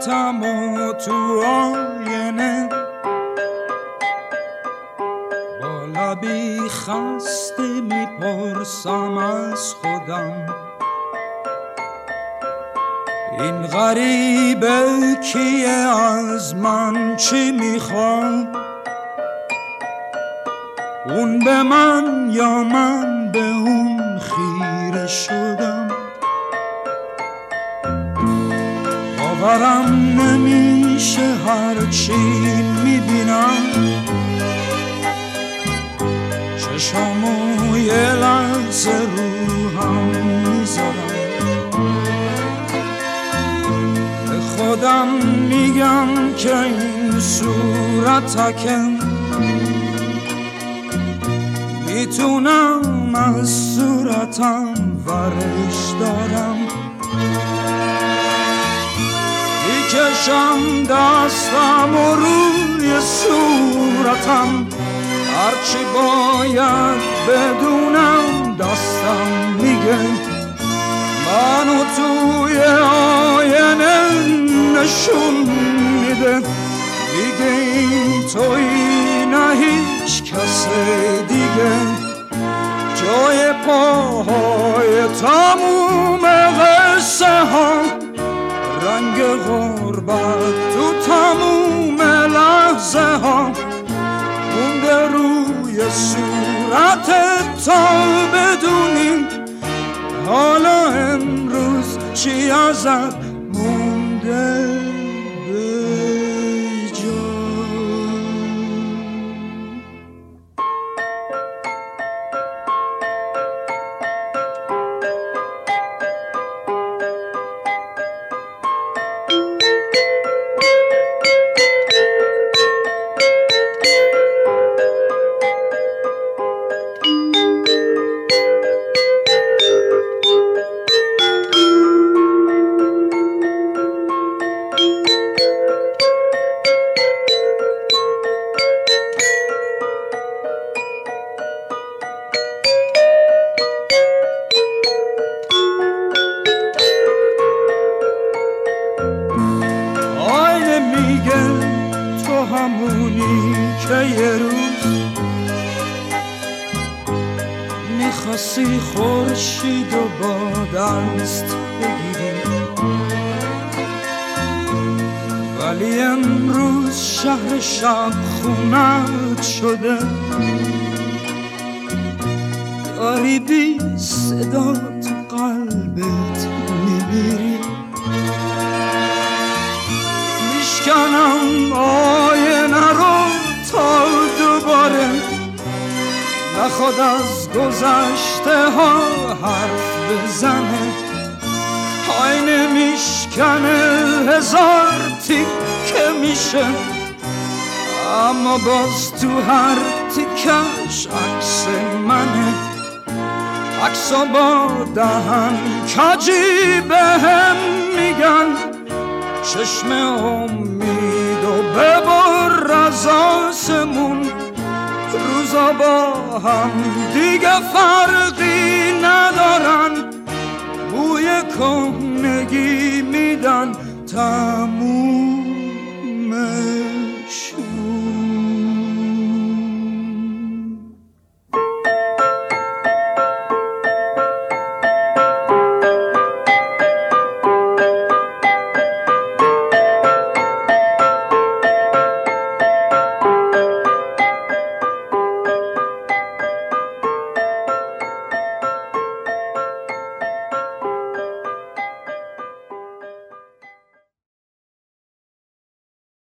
صورتم و تو آینه با لبی خسته میپرسم از خودم این غریبه کیه، از من چی میخواد؟ اون به من یا من به اون خیره شدم. باورم نمیشه هرچی میبینم، چشامو یه لحظه رو هم میذارم، به خودم میگم که این صورتکم میتونم از صورتم ورش دارم، میکشم دستم و روی صورتم، هرچی باید بدونم دستم میگه منو توی آینه نشون میده، دیگه این تویی نه هیچ کس دیگه، جای پاهای تموم قصه ها، رنگ غربت تو تموم لحظه ها، مونده روی صورتت تا بدونی حالا امروز چی ازت مونده به جا. همونی که یه روز میخواستی خورشید و با دست بگیری، ولی امروز شهر شب خونت شده، داری بی صدا تو قلبت میمیری، میشکنم آینه رو تا دوباره نخواد از گذشته ها حرف بزنه، آینه میشکنه هزار تیکه میشه، اما باز تو هر تیکش عکس منه، عکسا با دهن کجی بهم میگن چشم امید و ببر از آسمون، روزا با هم دیگه فرقی ندارن، بوی کهنگی میدن تموم